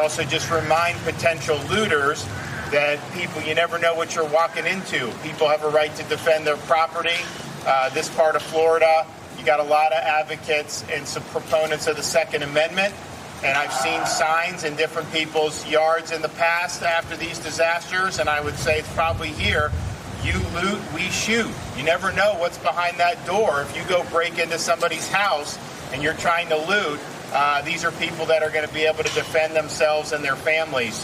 also just remind potential looters that you never know what you're walking into. People have a right to defend their property. This part of Florida, you got a lot of advocates and some proponents of the Second Amendment. And I've seen signs in different people's yards in the past after these disasters. And I would say it's probably here. You loot, we shoot. You never know what's behind that door. If you go break into somebody's house and you're trying to loot, these are people that are going to be able to defend themselves and their families.